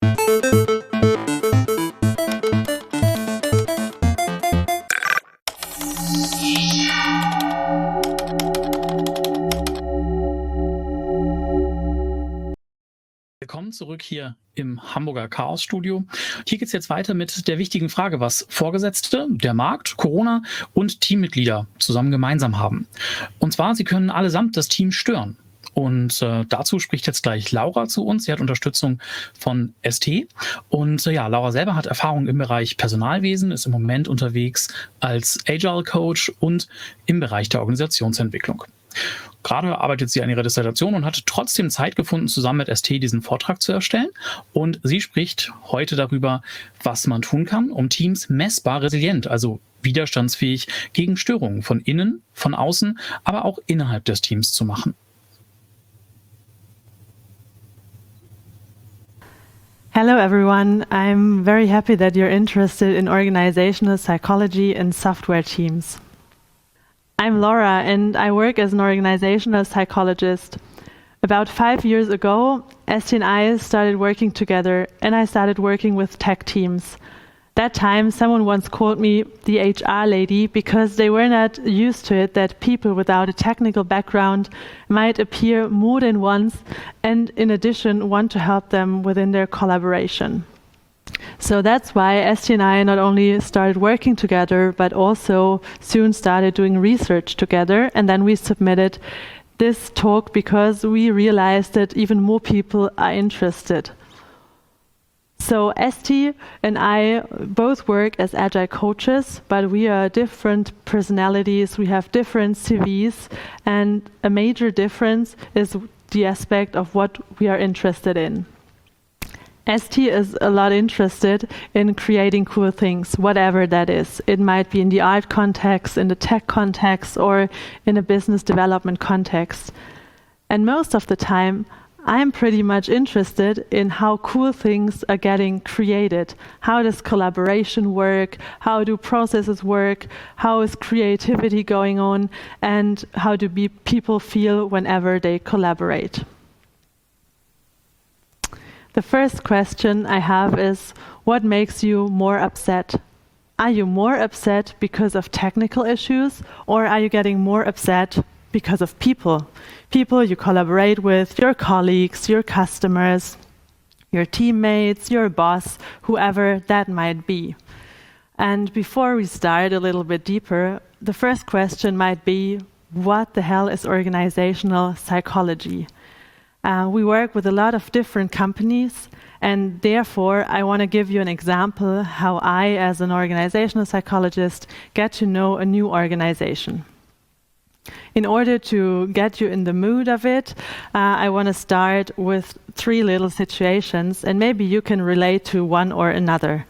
Willkommen zurück hier im Hamburger Chaos-Studio. Hier geht es jetzt weiter mit der wichtigen Frage, was Vorgesetzte, der Markt, Corona und Teammitglieder zusammen gemeinsam haben. Und zwar, sie können allesamt das Team stören. Und dazu spricht jetzt gleich Laura zu uns. Sie hat Unterstützung von ST. Und Laura selber hat Erfahrung im Bereich Personalwesen, ist im Moment unterwegs als Agile Coach und im Bereich der Organisationsentwicklung. Gerade arbeitet sie an ihrer Dissertation und hat trotzdem Zeit gefunden, zusammen mit ST diesen Vortrag zu erstellen. Und sie spricht heute darüber, was man tun kann, um Teams messbar resilient, also widerstandsfähig gegen Störungen von innen, von außen, aber auch innerhalb des Teams zu machen. Hello everyone, I'm very happy that you're interested in organizational psychology and software teams. I'm Laura and I work as an organizational psychologist. About 5 years ago, ST and I started working together and I started working with tech teams. That time, someone once called me the HR lady because they were not used to it that people without a technical background might appear more than once and in addition want to help them within their collaboration. So that's why ST and I not only started working together, but also soon started doing research together. And then we submitted this talk because we realized that even more people are interested. So ST and I both work as agile coaches, but we are different personalities, we have different CVs, and a major difference is the aspect of what we are interested in. ST is a lot interested in creating cool things, whatever that is. It might be in the art context, in the tech context, or in a business development context. And most of the time, I'm pretty much interested in how cool things are getting created. How does collaboration work? How do processes work? How is creativity going on? And how do people feel whenever they collaborate? The first question I have is, what makes you more upset? Are you more upset because of technical issues, or are you getting more upset because of people? People you collaborate with, your colleagues, your customers, your teammates, your boss, whoever that might be. And before we start a little bit deeper, the first question might be, what the hell is organizational psychology? We work with a lot of different companies, and therefore I want to give you an example how I, as an organizational psychologist, get to know a new organization. In order to get you in the mood of it, I want to start with 3 little situations, and maybe you can relate to one or another.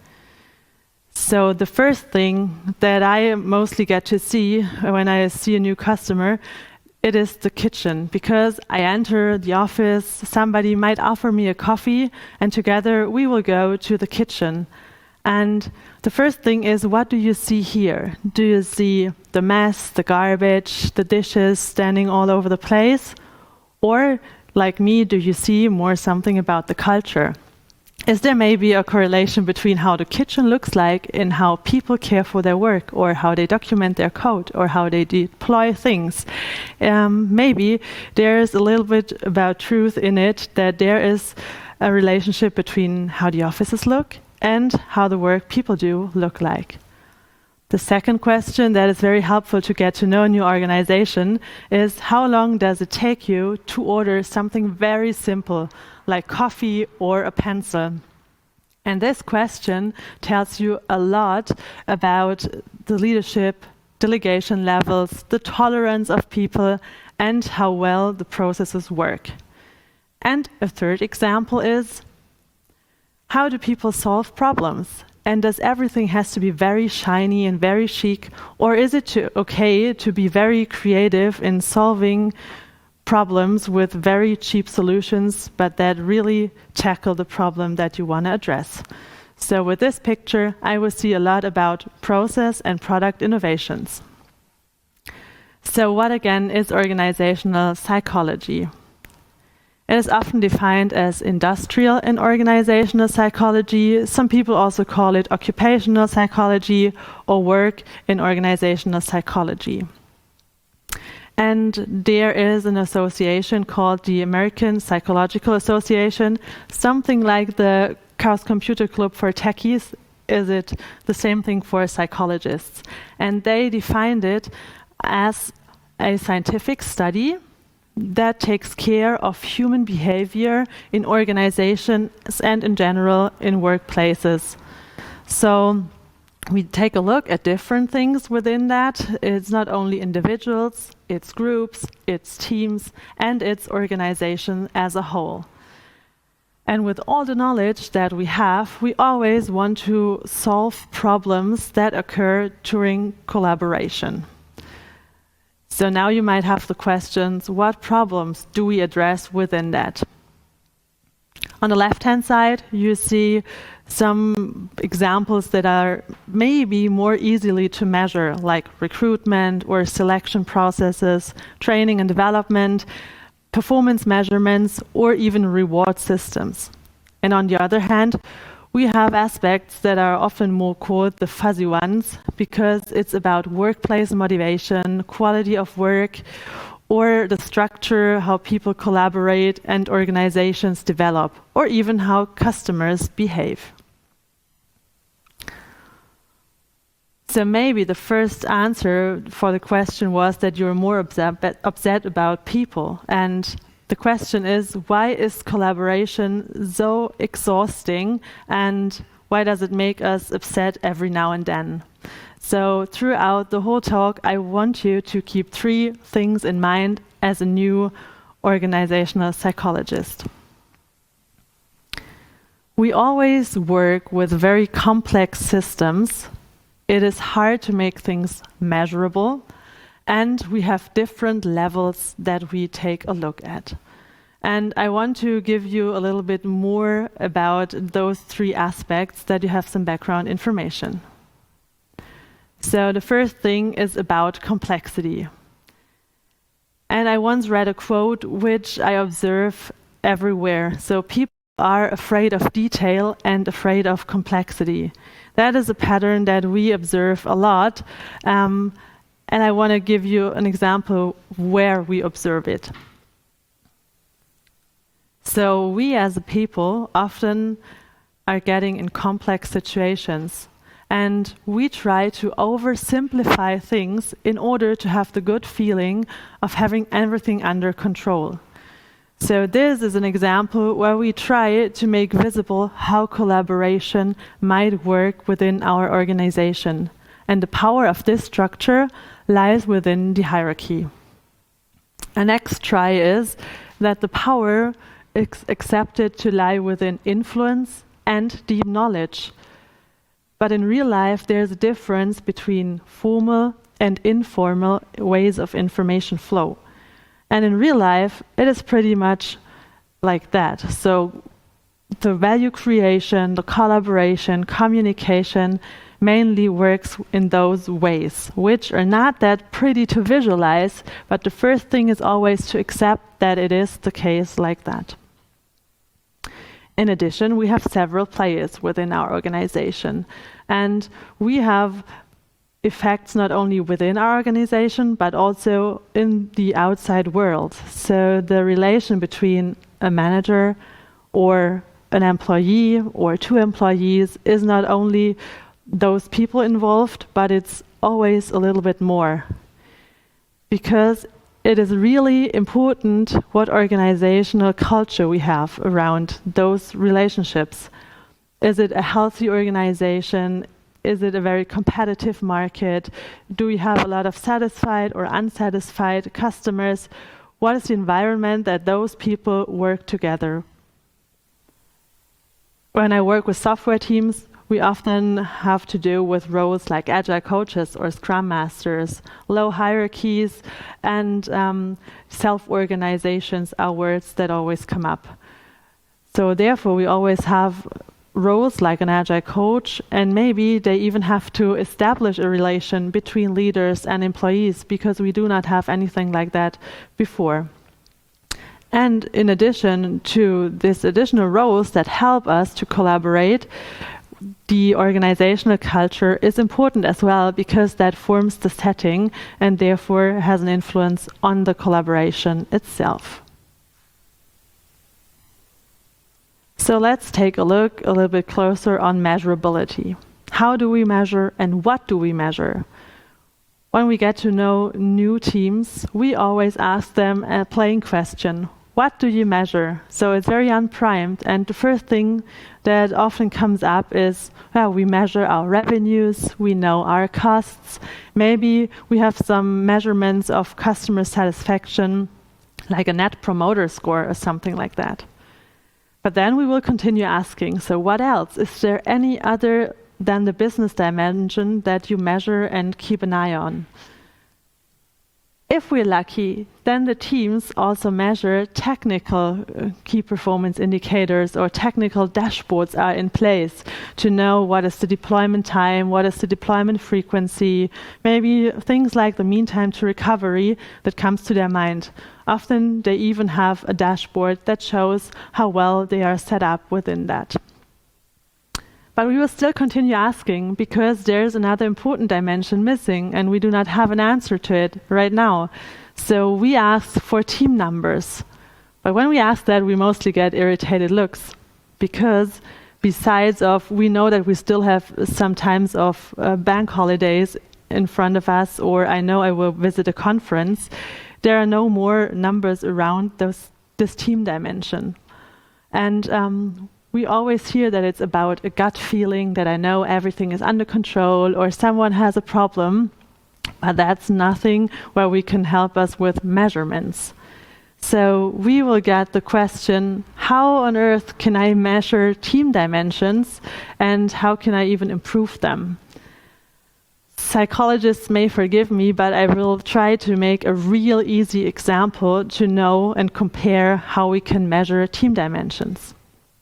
So the first thing that I mostly get to see when I see a new customer, it is the kitchen, because I enter the office, somebody might offer me a coffee, and together we will go to the kitchen. And the first thing is, what do you see here? Do you see the mess, the garbage, the dishes standing all over the place? Or, like me, do you see more something about the culture? Is there maybe a correlation between how the kitchen looks like and how people care for their work, or how they document their code, or how they deploy things? Maybe there's a little bit about truth in it, that there is a relationship between how the offices look and how the work people do look like. The second question that is very helpful to get to know a new organization is, how long does it take you to order something very simple, like coffee or a pencil? And this question tells you a lot about the leadership, delegation levels, the tolerance of people, and how well the processes work. And a third example is, how do people solve problems? And does everything has to be very shiny and very chic, or is it okay to be very creative in solving problems with very cheap solutions, but that really tackle the problem that you want to address? So with this picture, I will see a lot about process and product innovations. So what again is organizational psychology? It is often defined as industrial and organizational psychology. Some people also call it occupational psychology or work in organizational psychology. And there is an association called the American Psychological Association, something like the Chaos Computer Club for techies. Is it the same thing for psychologists? And they defined it as a scientific study that takes care of human behavior in organizations and in general in workplaces. So we take a look at different things within that. It's not only individuals, it's groups, it's teams, and it's organization as a whole. And with all the knowledge that we have, we always want to solve problems that occur during collaboration. So now you might have the questions, what problems do we address within that? On the left-hand side, you see some examples that are maybe more easily to measure, like recruitment or selection processes, training and development, performance measurements, or even reward systems. And on the other hand, we have aspects that are often more called the fuzzy ones, because it's about workplace motivation, quality of work, or the structure, how people collaborate and organizations develop, or even how customers behave. So maybe the first answer for the question was that you're more upset about people. And the question is, why is collaboration so exhausting, and why does it make us upset every now and then? So throughout the whole talk, I want you to keep 3 things in mind as a new organizational psychologist. We always work with very complex systems. It is hard to make things measurable, and we have different levels that we take a look at. And I want to give you a little bit more about those 3 aspects, that you have some background information. So the first thing is about complexity. And I once read a quote which I observe everywhere. So people are afraid of detail and afraid of complexity. That is a pattern that we observe a lot. And I want to give you an example where we observe it. So we as a people often are getting in complex situations, and we try to oversimplify things in order to have the good feeling of having everything under control. So this is an example where we try to make visible how collaboration might work within our organization. And the power of this structure lies within the hierarchy. A next try is that the power is accepted to lie within influence and deep knowledge. But in real life, there's a difference between formal and informal ways of information flow. And in real life, it is pretty much like that. So the value creation, the collaboration, communication mainly works in those ways, which are not that pretty to visualize, but the first thing is always to accept that it is the case like that. In addition, we have several players within our organization, and we have effects not only within our organization, but also in the outside world. So the relation between a manager or an employee or 2 employees is not only those people involved, but it's always a little bit more. Because it is really important what organizational culture we have around those relationships. Is it a healthy organization? Is it a very competitive market? Do we have a lot of satisfied or unsatisfied customers? What is the environment that those people work together? When I work with software teams, we often have to do with roles like agile coaches or scrum masters. Low hierarchies and self-organizations are words that always come up. So therefore, we always have roles like an agile coach, and maybe they even have to establish a relation between leaders and employees, because we do not have anything like that before. And in addition to these additional roles that help us to collaborate, the organizational culture is important as well, because that forms the setting and therefore has an influence on the collaboration itself. So let's take a look a little bit closer on measurability. How do we measure and what do we measure? When we get to know new teams, we always ask them a plain question. What do you measure? So it's very unprimed, and the first thing that often comes up is, well, we measure our revenues, we know our costs, maybe we have some measurements of customer satisfaction, like a net promoter score or something like that. But then we will continue asking, so what else? Is there any other than the business dimension that you measure and keep an eye on? If we're lucky, then the teams also measure technical key performance indicators, or technical dashboards are in place to know what is the deployment time, what is the deployment frequency, maybe things like the mean time to recovery that comes to their mind. Often they even have a dashboard that shows how well they are set up within that. But we will still continue asking, because there's another important dimension missing and we do not have an answer to it right now. So we ask for team numbers. But when we ask that, we mostly get irritated looks, because besides of, we know that we still have some times of bank holidays in front of us, or I know I will visit a conference, there are no more numbers around this team dimension. And we always hear that it's about a gut feeling, that I know everything is under control or someone has a problem, but that's nothing where we can help us with measurements. So we will get the question, how on earth can I measure team dimensions and how can I even improve them? Psychologists may forgive me, but I will try to make a real easy example to know and compare how we can measure team dimensions.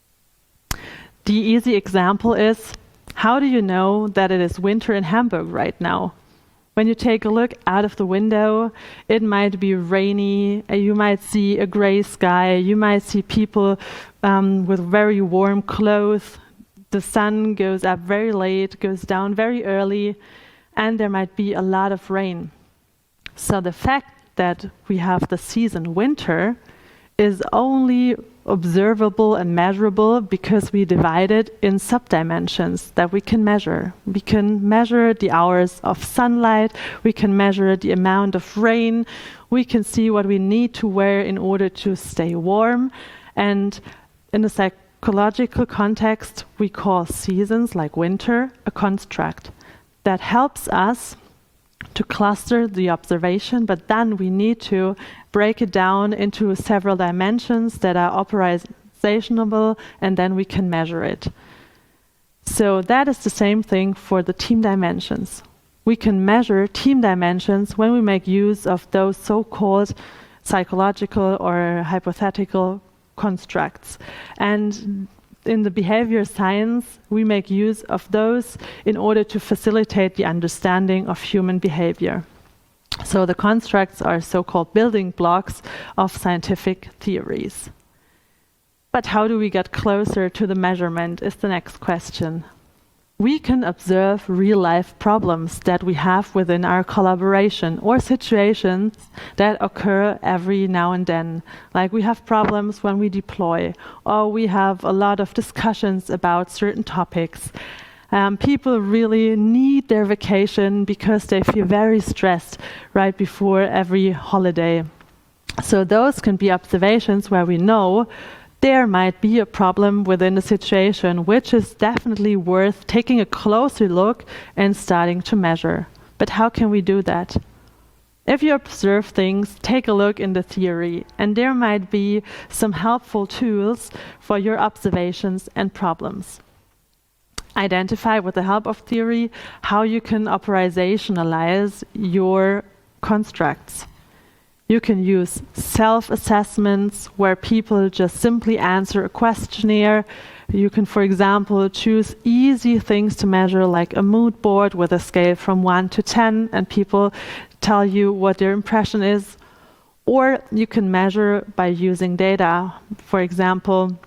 The easy example is, how do you know that it is winter in Hamburg right now? When you take a look out of the window, it might be rainy, you might see a gray sky, you might see people with very warm clothes, the sun goes up very late, goes down very early, and there might be a lot of rain. So the fact that we have the season winter is only observable and measurable because we divide it in subdimensions that we can measure. We can measure the hours of sunlight, we can measure the amount of rain, we can see what we need to wear in order to stay warm. And in a psychological context, we call seasons like winter a construct that helps us to cluster the observation, but then we need to break it down into several dimensions that are operationable, and then we can measure it. So that is the same thing for the team dimensions. We can measure team dimensions when we make use of those so-called psychological or hypothetical constructs. And in the behavior science, we make use of those in order to facilitate the understanding of human behavior. So the constructs are so-called building blocks of scientific theories. But how do we get closer to the measurement is the next question. We can observe real-life problems that we have within our collaboration, or situations that occur every now and then. Like we have problems when we deploy, or we have a lot of discussions about certain topics. People really need their vacation because they feel very stressed right before every holiday. So those can be observations where we know there might be a problem within the situation, which is definitely worth taking a closer look and starting to measure. But how can we do that? If you observe things, take a look in the theory, and there might be some helpful tools for your observations and problems. Identify with the help of theory how you can operationalize your constructs. You can use self-assessments where people just simply answer a questionnaire. You can, for example, choose easy things to measure, like a mood board with a scale from 1 to 10, and people tell you what their impression is. Or you can measure by using data. For example,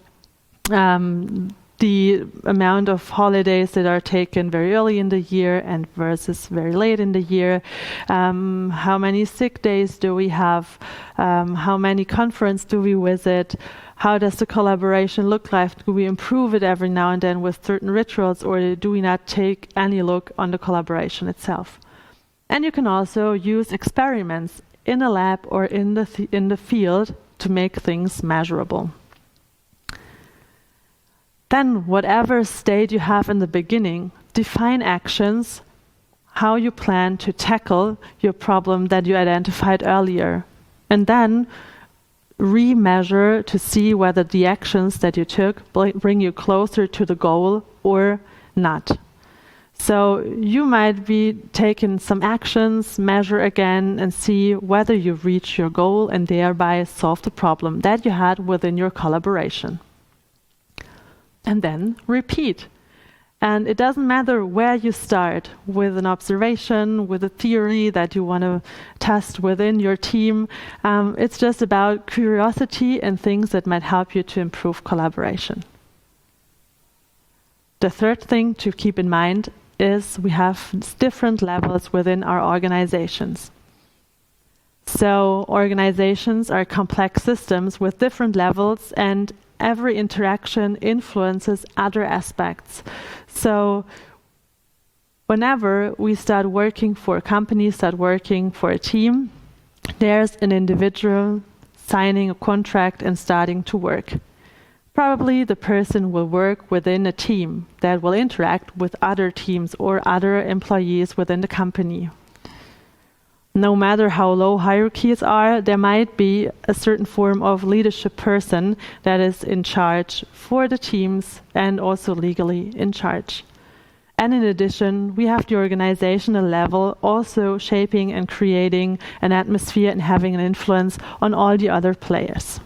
the amount of holidays that are taken very early in the year and versus very late in the year. How many sick days do we have? How many conferences do we visit? How does the collaboration look like? Do we improve it every now and then with certain rituals, or do we not take any look on the collaboration itself? And you can also use experiments in a lab or in the field to make things measurable. Then, whatever state you have in the beginning, define actions, how you plan to tackle your problem that you identified earlier. And then re-measure to see whether the actions that you took bring you closer to the goal or not. So you might be taking some actions, measure again, and see whether you reach your goal and thereby solve the problem that you had within your collaboration. And then repeat. And it doesn't matter where you start, with an observation, with a theory that you want to test within your team. It's just about curiosity and things that might help you to improve collaboration. The third thing to keep in mind is we have different levels within our organizations. So organizations are complex systems with different levels, and every interaction influences other aspects. So whenever we start working for a company, start working for a team, there's an individual signing a contract and starting to work. Probably the person will work within a team that will interact with other teams or other employees within the company. No matter how low hierarchies are, there might be a certain form of leadership person that is in charge for the teams and also legally in charge. And in addition, we have the organizational level also shaping and creating an atmosphere and having an influence on all the other players.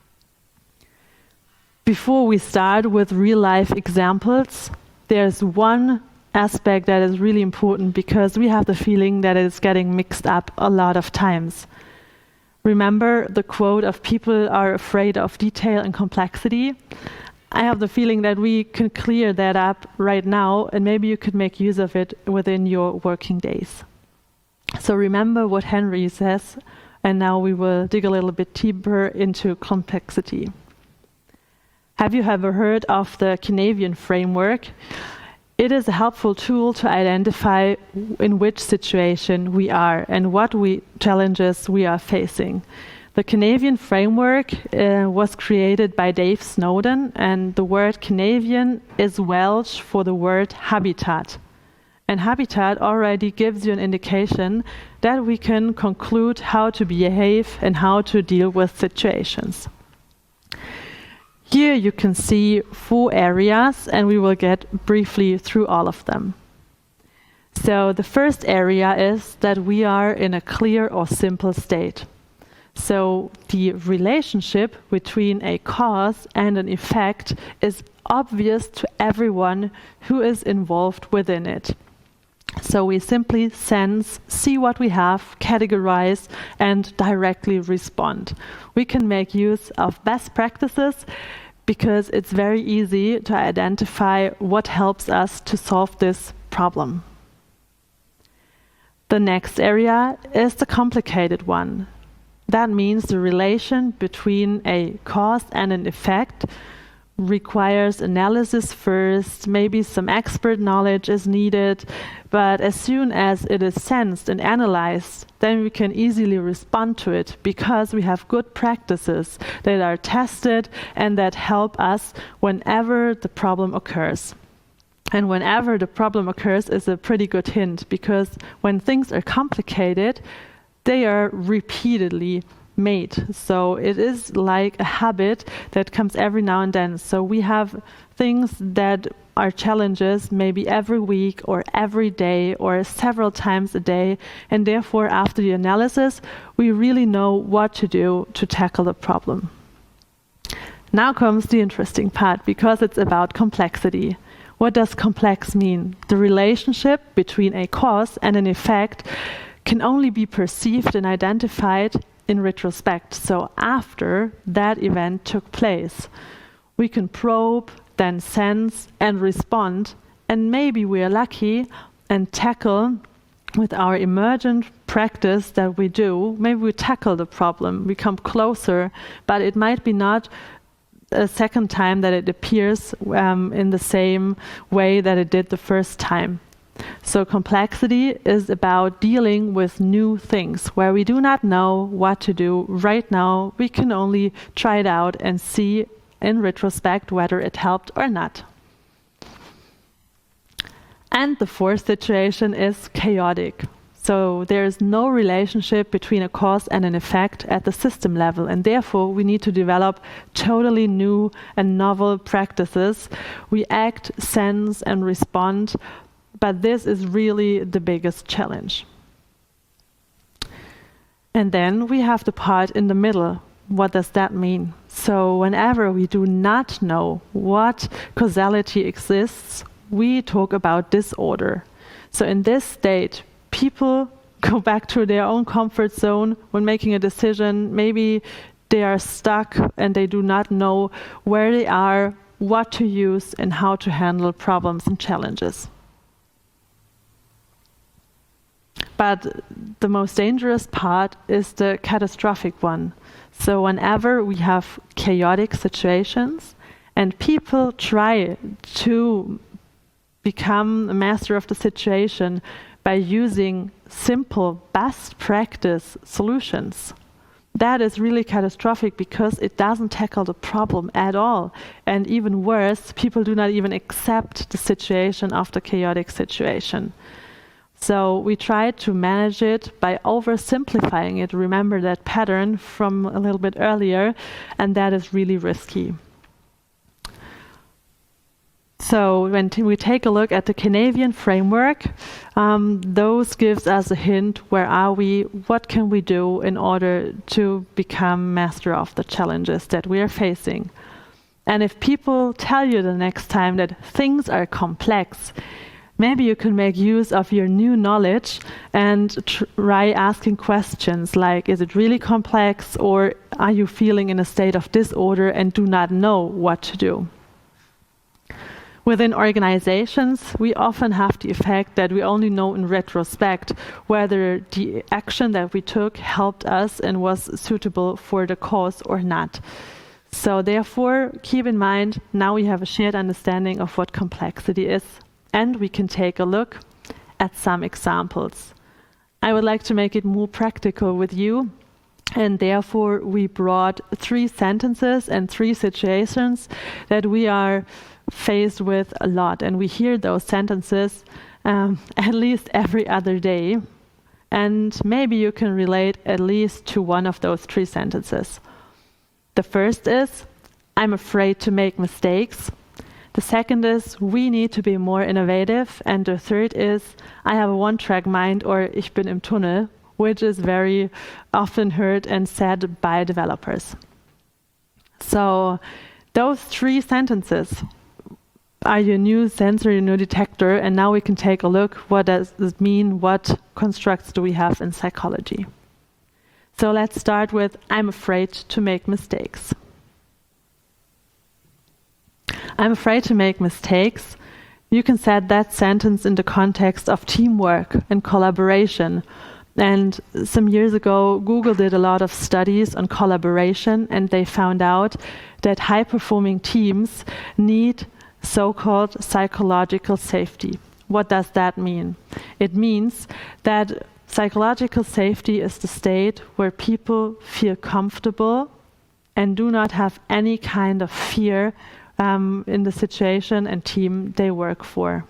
Before we start with real-life examples, there's one aspect that is really important because we have the feeling that it's getting mixed up a lot of times. Remember the quote of people are afraid of detail and complexity? I have the feeling that we can clear that up right now, and maybe you could make use of it within your working days. So remember what Henry says, and now we will dig a little bit deeper into complexity. Have you ever heard of the Canavian framework? It is a helpful tool to identify in which situation we are and what challenges we are facing. The Canavian framework was created by Dave Snowden, and the word Canavian is Welsh for the word habitat. And habitat already gives you an indication that we can conclude how to behave and how to deal with situations. Here you can see 4 areas, and we will get briefly through all of them. So the first area is that we are in a clear or simple state. So the relationship between a cause and an effect is obvious to everyone who is involved within it. So we simply sense, see what we have, categorize, and directly respond. We can make use of best practices because it's very easy to identify what helps us to solve this problem. The next area is the complicated one. That means the relation between a cause and an effect requires analysis first, maybe some expert knowledge is needed, but as soon as it is sensed and analyzed, then we can easily respond to it because we have good practices that are tested and that help us whenever the problem occurs. And whenever the problem occurs is a pretty good hint, because when things are complicated, they are repeatedly made. So it is like a habit that comes every now and then. So we have things that are challenges maybe every week or every day or several times a day, and therefore after the analysis we really know what to do to tackle the problem. Now comes the interesting part, because it's about complexity. What does complex mean? The relationship between a cause and an effect can only be perceived and identified in retrospect. So after that event took place, we can probe, then sense and respond, and maybe we are lucky and tackle with our emergent practice that we do, maybe we tackle the problem, we come closer, but it might be not a second time that it appears in the same way that it did the first time. So complexity is about dealing with new things where we do not know what to do right now. We can only try it out and see in retrospect whether it helped or not. And the fourth situation is chaotic. So there is no relationship between a cause and an effect at the system level, and therefore we need to develop totally new and novel practices. We act, sense, and respond, but this is really the biggest challenge. And then we have the part in the middle. What does that mean? So whenever we do not know what causality exists, we talk about disorder. So in this state, people go back to their own comfort zone when making a decision. Maybe they are stuck and they do not know where they are, what to use, and how to handle problems and challenges. But the most dangerous part is the catastrophic one. So whenever we have chaotic situations and people try to become a master of the situation by using simple best practice solutions, that is really catastrophic because it doesn't tackle the problem at all. And even worse, people do not even accept the situation of the chaotic situation. So we try to manage it by oversimplifying it. Remember that pattern from a little bit earlier, and that is really risky. So when we take a look at the Canavian framework, those gives us a hint, where are we, what can we do in order to become master of the challenges that we are facing. And if people tell you the next time that things are complex, maybe you can make use of your new knowledge and try asking questions like, is it really complex, or are you feeling in a state of disorder and do not know what to do? Within organizations, we often have the effect that we only know in retrospect whether the action that we took helped us and was suitable for the cause or not. So therefore, keep in mind, now we have a shared understanding of what complexity is, and we can take a look at some examples. I would like to make it more practical with you, and therefore we brought 3 sentences and 3 situations that we are faced with a lot, and we hear those sentences at least every other day, and maybe you can relate at least to one of those 3 sentences. The first is, I'm afraid to make mistakes. The second is, we need to be more innovative. And the third is, I have a one-track mind, or ich bin im Tunnel, which is very often heard and said by developers. So those 3 sentences are your new sensor, your new detector, and now we can take a look, what does this mean, what constructs do we have in psychology. So let's start with, I'm afraid to make mistakes. I'm afraid to make mistakes. You can set that sentence in the context of teamwork and collaboration. And some years ago, Google did a lot of studies on collaboration, and they found out that high-performing teams need so-called psychological safety. What does that mean? It means that psychological safety is the state where people feel comfortable and do not have any kind of fear in the situation and team they work for.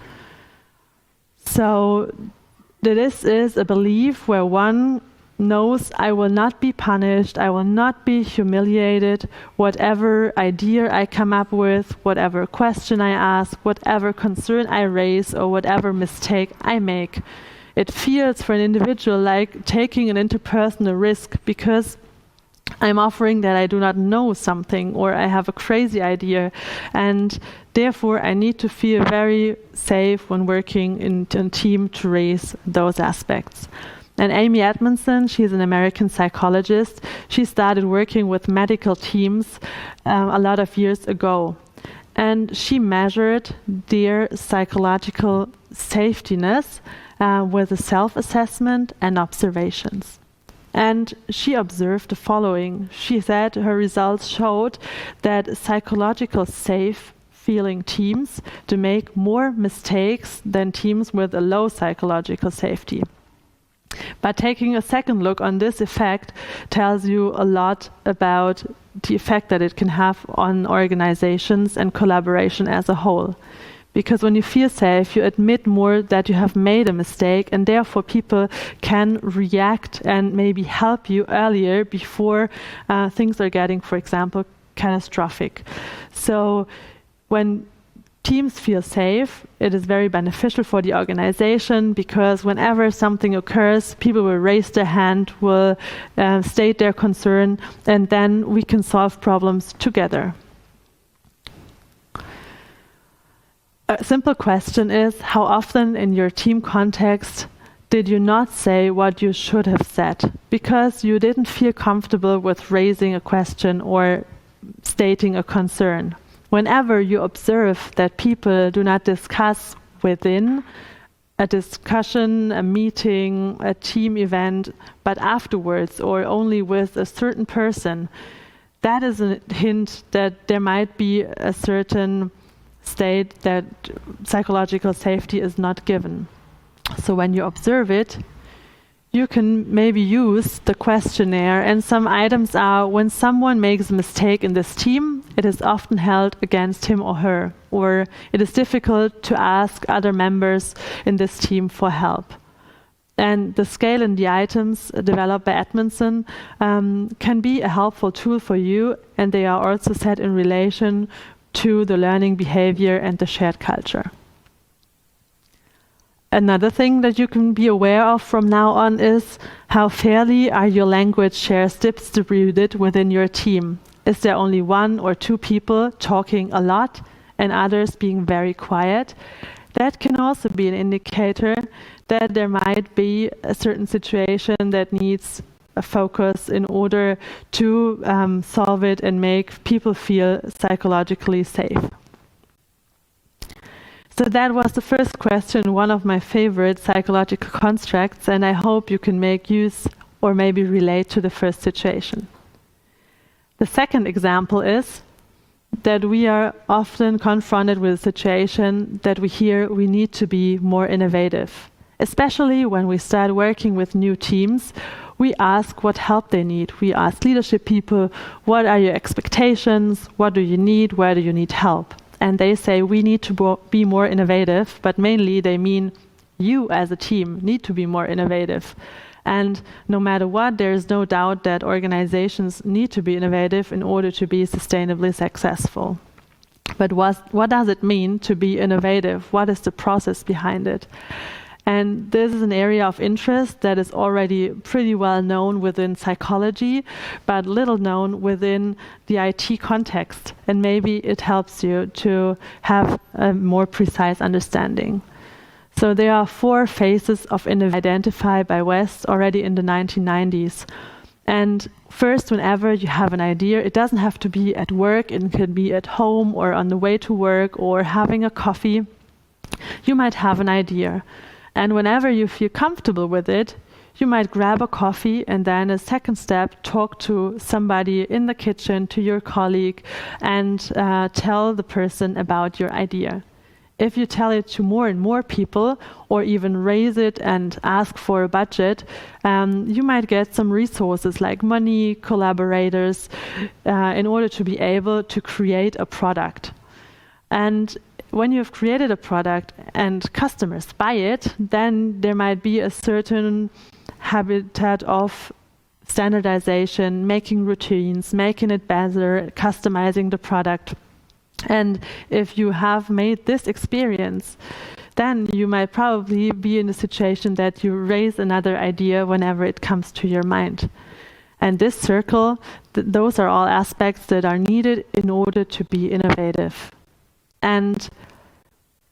So this is a belief where one knows, I will not be punished, I will not be humiliated, whatever idea I come up with, whatever question I ask, whatever concern I raise, or whatever mistake I make. It feels for an individual like taking an interpersonal risk, because I'm offering that I do not know something, or I have a crazy idea, and therefore I need to feel very safe when working in a team to raise those aspects. And Amy Edmondson, she's an American psychologist. She started working with medical teams a lot of years ago. And she measured their psychological safetiness with a self-assessment and observations. And she observed the following. She said her results showed that psychological safe feeling teams to make more mistakes than teams with a low psychological safety. But taking a second look on this effect tells you a lot about the effect that it can have on organizations and collaboration as a whole. Because when you feel safe, you admit more that you have made a mistake, and therefore people can react and maybe help you earlier before things are getting, for example, catastrophic. So when teams feel safe, it is very beneficial for the organization, because whenever something occurs, people will raise their hand, will state their concern, and then we can solve problems together. A simple question is, how often in your team context did you not say what you should have said because you didn't feel comfortable with raising a question or stating a concern? Whenever you observe that people do not discuss within a discussion, a meeting, a team event, but afterwards or only with a certain person, that is a hint that there might be a certain state that psychological safety is not given. So when you observe it, you can maybe use the questionnaire, and some items are: when someone makes a mistake in this team, it is often held against him or her, or it is difficult to ask other members in this team for help. And the scale in the items developed by Edmondson can be a helpful tool for you, and they are also set in relation to the learning behavior and the shared culture. Another thing that you can be aware of from now on is how fairly are your language shares distributed within your team. Is there only one or two people talking a lot and others being very quiet? That can also be an indicator that there might be a certain situation that needs a focus in order to solve it and make people feel psychologically safe. So that was the first question, one of my favorite psychological constructs, and I hope you can make use or maybe relate to the first situation. The second example is that we are often confronted with a situation that we hear we need to be more innovative. Especially when we start working with new teams, we ask what help they need. We ask leadership people, what are your expectations? What do you need? Where do you need help? And they say we need to be more innovative, but mainly they mean you as a team need to be more innovative. And no matter what, there is no doubt that organizations need to be innovative in order to be sustainably successful. But what does it mean to be innovative? What is the process behind it? And this is an area of interest that is already pretty well known within psychology, but little known within the IT context. And maybe it helps you to have a more precise understanding. So there are 4 phases of innovation identified by West already in the 1990s. And first, whenever you have an idea, it doesn't have to be at work, it can be at home or on the way to work or having a coffee. You might have an idea. And whenever you feel comfortable with it, you might grab a coffee and then a second step, talk to somebody in the kitchen, to your colleague, and tell the person about your idea. If you tell it to more and more people, or even raise it and ask for a budget, you might get some resources like money, collaborators, in order to be able to create a product. And when you have created a product and customers buy it, then there might be a certain habitat of standardization, making routines, making it better, customizing the product. And if you have made this experience, then you might probably be in a situation that you raise another idea whenever it comes to your mind. And this circle, those are all aspects that are needed in order to be innovative. And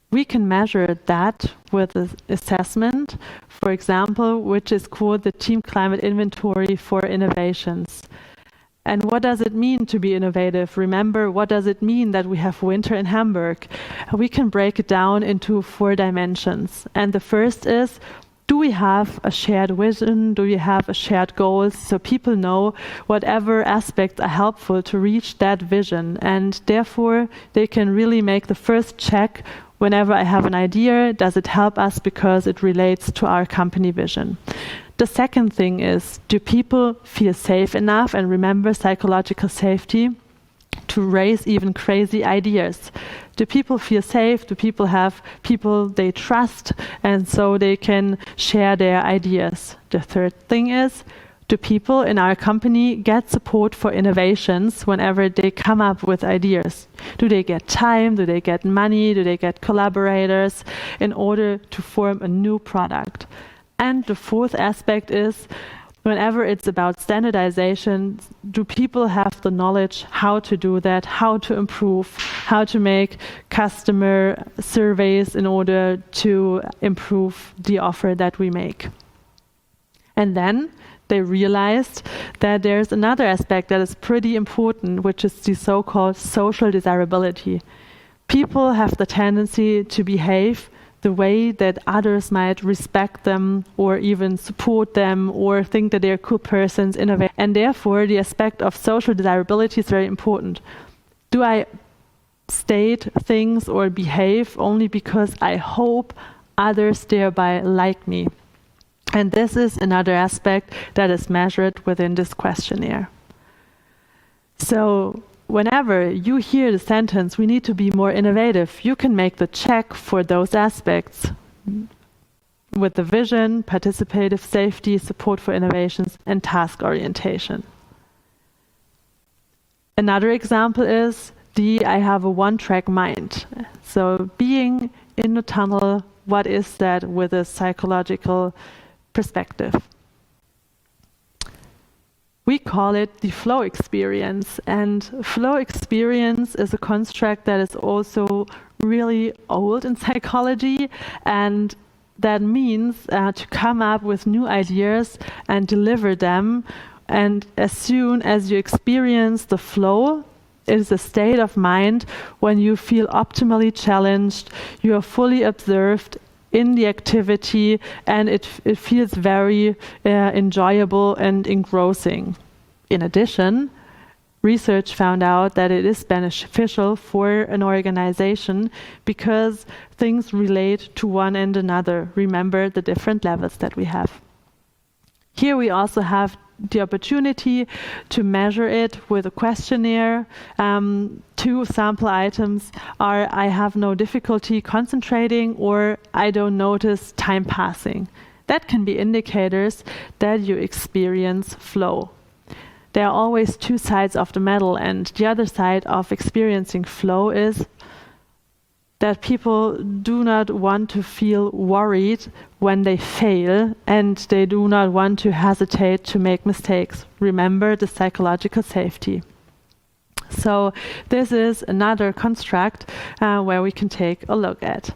We can measure that with an assessment, for example, which is called the Team Climate Inventory for Innovations. And what does it mean to be innovative? Remember, what does it mean that we have winter in Hamburg? We can break it down into 4 dimensions. And the first is, do we have a shared vision? Do we have a shared goals? So people know whatever aspects are helpful to reach that vision. And therefore, they can really make the first check whenever I have an idea, does it help us because it relates to our company vision? The second thing is, do people feel safe enough, and remember psychological safety, to raise even crazy ideas? Do people feel safe? Do people have people they trust, and so they can share their ideas? The third thing is, do people in our company get support for innovations whenever they come up with ideas? Do they get time? Do they get money? Do they get collaborators in order to form a new product? And the fourth aspect is, whenever it's about standardization, do people have the knowledge how to do that, how to improve, how to make customer surveys in order to improve the offer that we make? And then they realized that there's another aspect that is pretty important, which is the so-called social desirability. People have the tendency to behave the way that others might respect them or even support them or think that they're cool persons, innovate. And therefore, the aspect of social desirability is very important. Do I state things or behave only because I hope others thereby like me? And this is another aspect that is measured within this questionnaire. So whenever you hear the sentence, we need to be more innovative, you can make the check for those aspects with the vision, participative safety, support for innovations, and task orientation. Another example is I have a one-track mind. So being in the tunnel, what is that with a psychological perspective? We call it the flow experience, and flow experience is a construct that is also really old in psychology, and that means to come up with new ideas and deliver them, and as soon as you experience the flow, it is a state of mind when you feel optimally challenged, you are fully observed in the activity, and it feels very enjoyable and engrossing. In addition, research found out that it is beneficial for an organization because things relate to one and another. Remember the different levels that we have. Here we also have the opportunity to measure it with a questionnaire. 2 sample items are I have no difficulty concentrating or I don't notice time passing. That can be indicators that you experience flow. There are always 2 sides of the medal, and the other side of experiencing flow is that people do not want to feel worried when they fail, and they do not want to hesitate to make mistakes. Remember the psychological safety. So this is another construct where we can take a look at.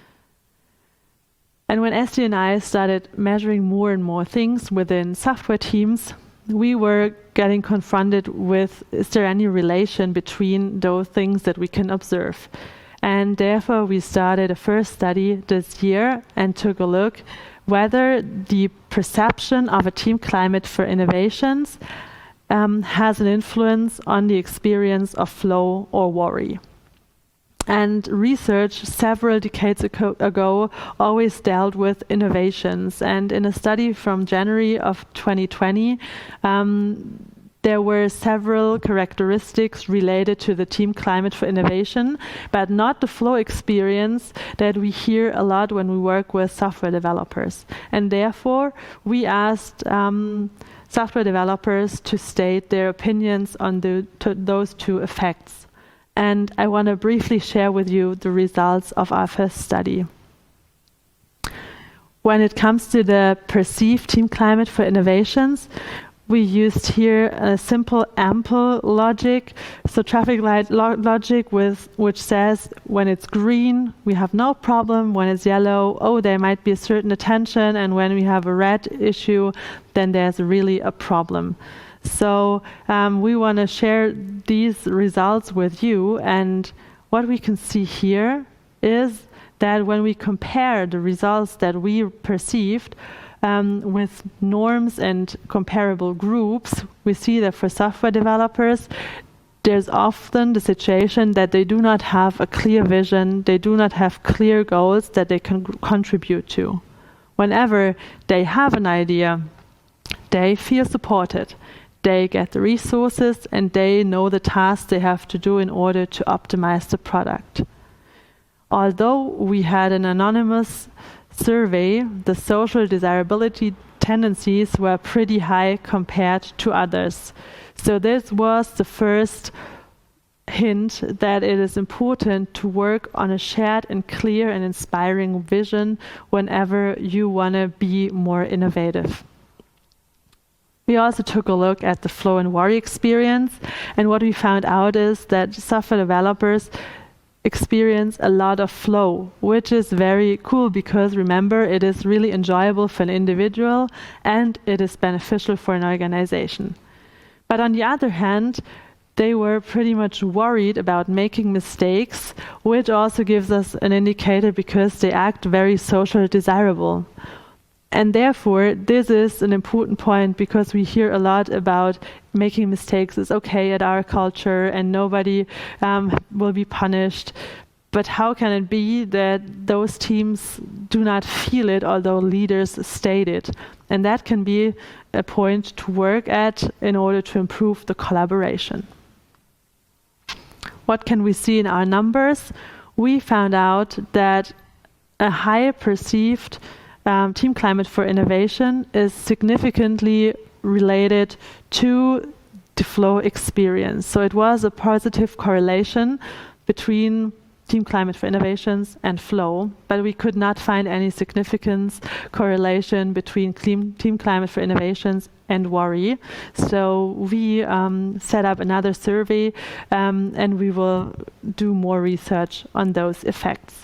And when Esti and I started measuring more and more things within software teams, we were getting confronted with, is there any relation between those things that we can observe? And therefore we started a first study this year and took a look whether the perception of a team climate for innovations has an influence on the experience of flow or worry. And research several decades ago always dealt with innovations. And in a study from January of 2020, there were several characteristics related to the team climate for innovation, but not the flow experience that we hear a lot when we work with software developers. And therefore, we asked software developers to state their opinions on those 2 effects. And I want to briefly share with you the results of our first study. When it comes to the perceived team climate for innovations, we used here a simple ample logic, so traffic light logic which says when it's green we have no problem, when it's yellow, oh, there might be a certain attention, and when we have a red issue, then there's really a problem. So we want to share these results with you, and what we can see here is that when we compare the results that we perceived with norms and comparable groups, we see that for software developers, there's often the situation that they do not have a clear vision, they do not have clear goals that they can contribute to. Whenever they have an idea, they feel supported, they get the resources, and they know the tasks they have to do in order to optimize the product. Although we had an anonymous survey, the social desirability tendencies were pretty high compared to others. So this was the first hint that it is important to work on a shared and clear and inspiring vision whenever you want to be more innovative. We also took a look at the flow and worry experience, and what we found out is that software developers experience a lot of flow, which is very cool because, remember, it is really enjoyable for an individual and it is beneficial for an organization. But on the other hand, they were pretty much worried about making mistakes, which also gives us an indicator because they act very social desirable. And therefore, this is an important point because we hear a lot about making mistakes is okay at our culture and nobody will be punished. But how can it be that those teams do not feel it, although leaders state it? And that can be a point to work at in order to improve the collaboration. What can we see in our numbers? We found out that a high perceived team climate for innovation is significantly related to the flow experience. So it was a positive correlation between team climate for innovations and flow, but we could not find any significant correlation between team climate for innovations and worry. So we set up another survey and we will do more research on those effects.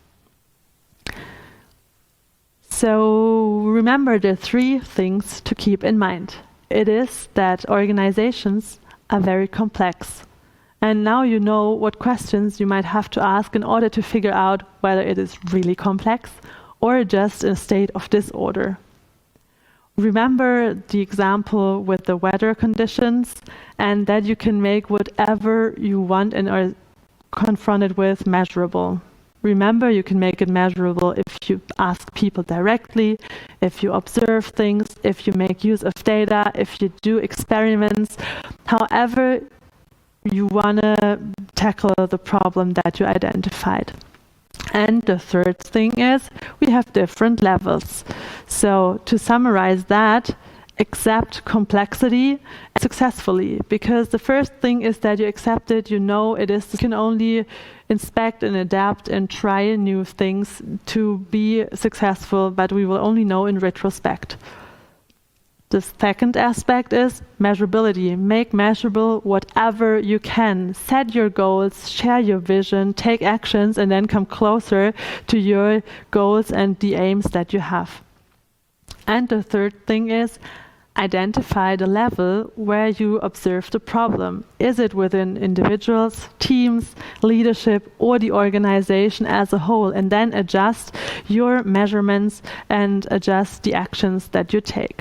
So remember the three things to keep in mind. It is that organizations are very complex. And now you know what questions you might have to ask in order to figure out whether it is really complex or just in a state of disorder. Remember the example with the weather conditions, and that you can make whatever you want and are confronted with measurable. Remember, you can make it measurable if you ask people directly, if you observe things, if you make use of data, if you do experiments, however you want to tackle the problem that you identified. And the third thing is we have different levels. So to summarize that, accept complexity successfully, because the first thing is that you accept it, you know it is, you can only inspect and adapt and try new things to be successful, but we will only know in retrospect. The second aspect is measurability. Make measurable whatever you can. Set your goals, share your vision, take actions, and then come closer to your goals and the aims that you have. And the third thing is identify the level where you observe the problem. Is it within individuals, teams, leadership, or the organization as a whole? And then adjust your measurements and adjust the actions that you take.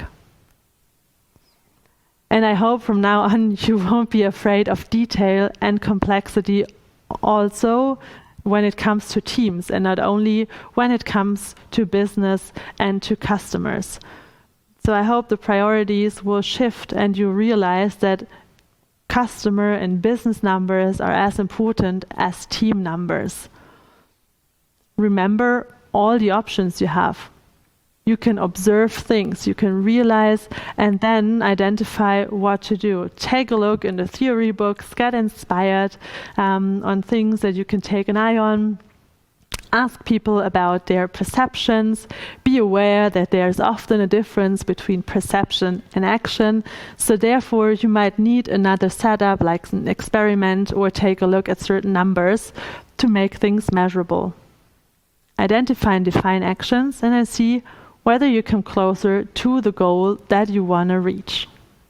And I hope from now on you won't be afraid of detail and complexity also when it comes to teams, and not only when it comes to business and to customers. So I hope the priorities will shift and you realize that customer and business numbers are as important as team numbers. Remember all the options you have. You can observe things, you can realize, and then identify what to do. Take a look in the theory books, get inspired on things that you can take an eye on. Ask people about their perceptions. Be be aware that there's often a difference between perception and action. So therefore, you might need another setup, like an experiment, or take a look at certain numbers to make things measurable. Identify and define actions, and then see whether you come closer to the goal that you want to reach.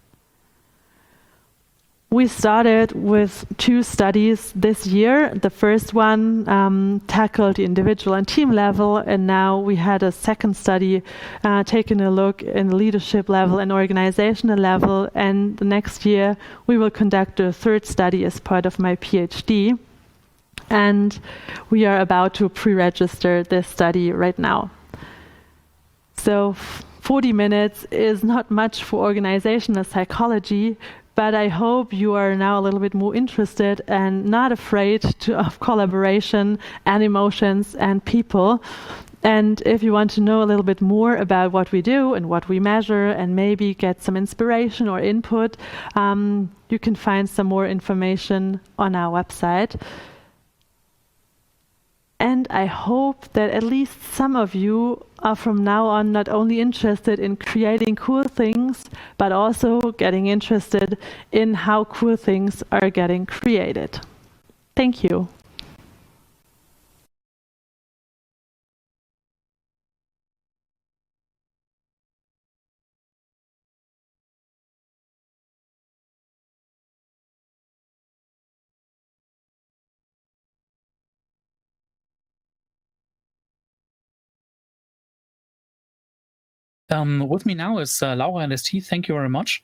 We started with 2 studies this year. The first one tackled the individual and team level, and now we had a second study taking a look in the leadership level and organizational level, and the next year we will conduct a third study as part of my PhD, and we are about to pre-register this study right now. So 40 minutes is not much for organizational psychology, but I hope you are now a little bit more interested and not afraid of collaboration and emotions and people. And if you want to know a little bit more about what we do and what we measure, and maybe get some inspiration or input, you can find some more information on our website. And I hope that at least some of you are from now on not only interested in creating cool things, but also getting interested in how cool things are getting created. Thank you. With me now is Laura and ST. Thank you very much.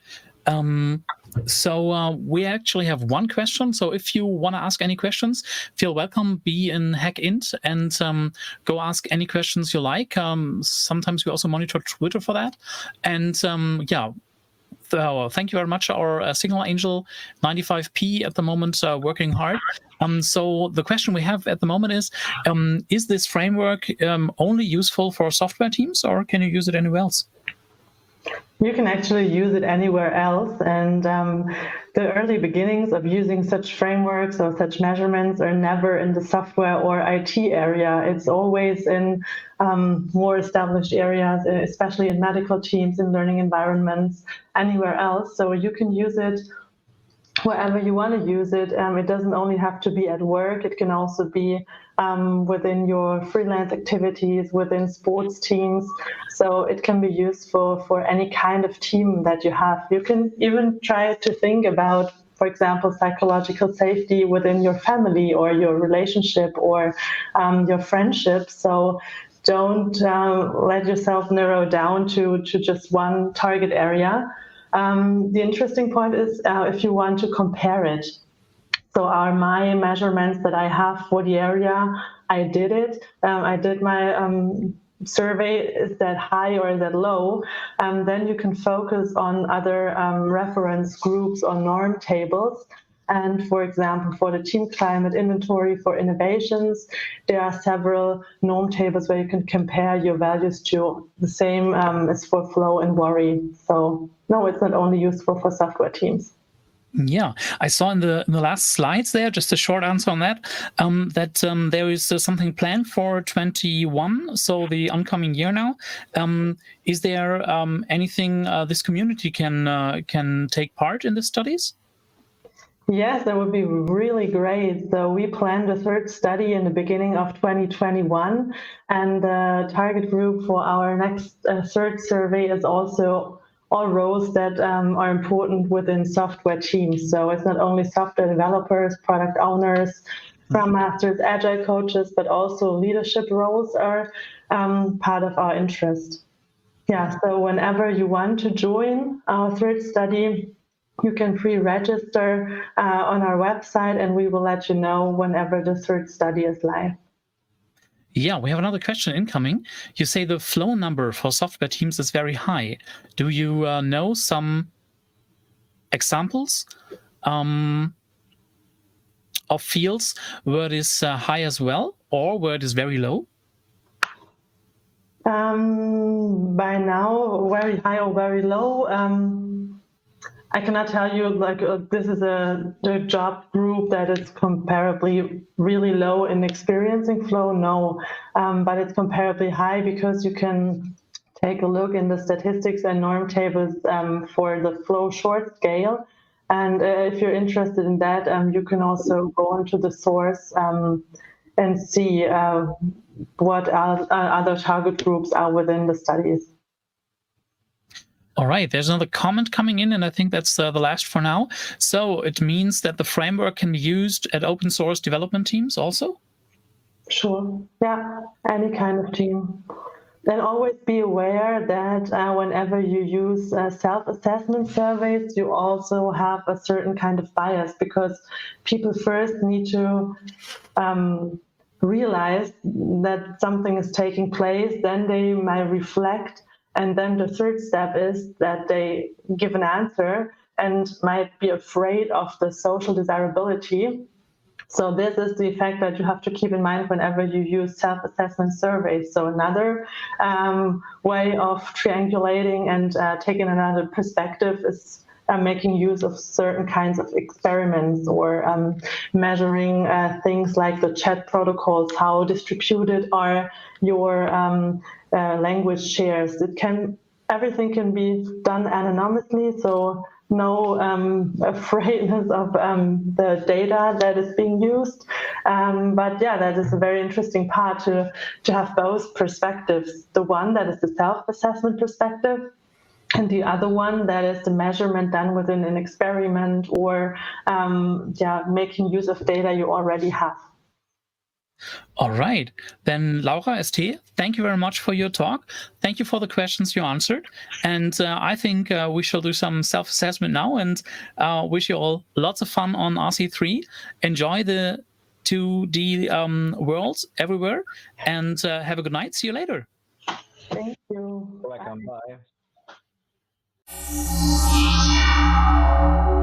So we actually have one question. So if you want to ask any questions, feel welcome. Be in HackInt and go ask any questions you like. Sometimes we also monitor Twitter for that. And yeah. Thank you very much. Our Signal Angel 95P at the moment working hard. So the question we have at the moment is this framework only useful for software teams, or can you use it anywhere else? You can actually use it anywhere else, and the early beginnings of using such frameworks or such measurements are never in the software or IT area. It's always in more established areas, especially in medical teams, in learning environments, anywhere else. So you can use it wherever you want to use it. It doesn't only have to be at work. It can also be within your freelance activities, within sports teams. So it can be useful for any kind of team that you have. You can even try to think about, for example, psychological safety within your family or your relationship or your friendship. So don't let yourself narrow down to just one target area. The interesting point is if you want to compare it. So are my measurements that I have for the area, I did it. I did my survey, is that high or is that low? Then you can focus on other reference groups or norm tables. And for example, for the team climate inventory for innovations, there are several norm tables where you can compare your values to. The same as for flow and worry. So no, it's not only useful for software teams. Yeah, I saw in the last slides there, just a short answer on that, that there is something planned for 21, so the oncoming year now. Is there anything this community can take part in the studies? Yes, that would be really great. So we planned a third study in the beginning of 2021, and the target group for our next third survey is also all roles that are important within software teams. So it's not only software developers, product owners, Scrum Masters, Agile coaches, but also leadership roles are part of our interest. Yeah, so whenever you want to join our third study, you can pre-register on our website, and we will let you know whenever the third study is live. Yeah, we have another question incoming. You say the flow number for software teams is very high. Do you know some examples of fields where it is high as well, or where it is very low? By now, very high or very low. I cannot tell you like this is a job group that is comparably really low in experiencing flow. No, but it's comparably high because you can take a look in the statistics and norm tables for the flow short scale. And if you're interested in that, you can also go into the source and see what other target groups are within the studies. All right, there's another comment coming in, and I think that's the last for now. So it means that the framework can be used at open source development teams also? Sure, yeah, any kind of team. And always be aware that whenever you use self-assessment surveys, you also have a certain kind of bias, because people first need to realize that something is taking place, then they might reflect. And then the third step is that they give an answer and might be afraid of the social desirability. So this is the effect that you have to keep in mind whenever you use self-assessment surveys. So another way of triangulating and taking another perspective is making use of certain kinds of experiments, or measuring things like the chat protocols, how distributed are your language shares. Everything can be done anonymously, so no afraidness of the data that is being used. But yeah, that is a very interesting part to have both perspectives. The one that is the self-assessment perspective, and the other one that is the measurement done within an experiment, or making use of data you already have. All right, then Laura ST, thank you very much for your talk. Thank you for the questions you answered. And I think we shall do some self-assessment now, and wish you all lots of fun on RC3. Enjoy the 2D worlds everywhere, and have a good night. See you later. Thank you. Welcome. Bye.